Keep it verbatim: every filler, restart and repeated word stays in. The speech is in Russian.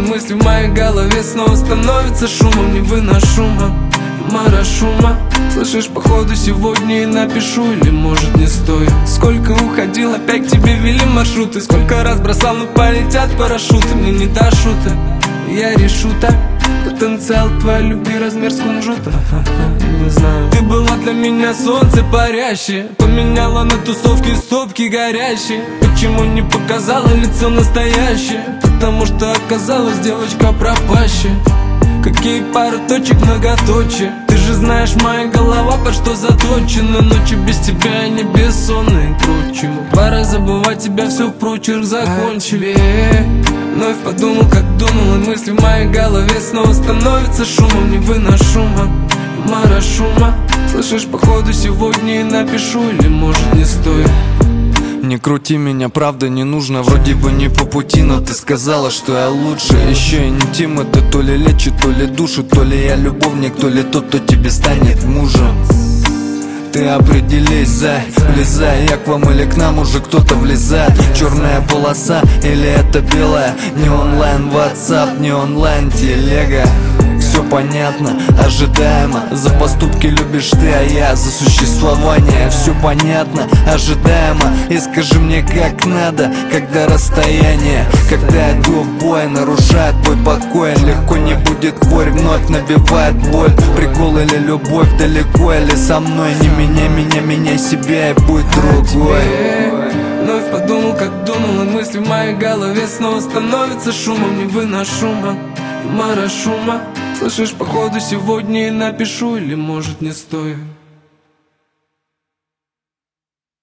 мысли в моей голове снова становятся шумом. Не выношу шума, мара шума. Слышишь, походу сегодня и напишу, или может не стоит. Сколько уходил, опять к тебе вели маршруты. Сколько раз бросал, но полетят парашюты. Мне не до шуток, я решу так. Потенциал твоей любви размер с кунжута. Не знаю. Ты была для меня солнце парящее, поменяла на тусовке стопки горящие. Почему не показала лицо настоящее? Потому что оказалась девочка пропащая. Какие пары точек многоточие. Ты же знаешь, моя голова под что заточена. Ночи без тебя не бессонные, круче. Пора забывать тебя, все прочерк закончили. Вновь подумал, как думал, и мысли в моей голове снова становятся шумом. Не выношу шума, мара шума. Слышишь, походу сегодня и напишу, или может не стоит. Не крути меня, правда не нужно, вроде бы не по пути, но ты сказала, что я лучше. Еще интим это то ли лечит, то ли душит, то ли я любовник, то ли тот, кто тебе станет мужем. Ты определись, зай, влезай, я к вам или к нам уже кто-то влезает. Черная полоса или это белая? Не онлайн WhatsApp, не онлайн телега. Все понятно, ожидаемо. За поступки любишь ты, а я за существование. Все понятно, ожидаемо. И скажи мне, как надо, когда расстояние, когда иду в бой, нарушает твой покой. Легко не будет, хворь вновь набивает боль. Прикол или любовь, далеко или со мной. Не меняй меня, меняй себя, и будь другой. Вновь подумал, как думал, и мысли в моей голове снова становятся шумом. Не выношу шума, мара шума. Слышишь, походу сегодня и напишу, или может не стоит.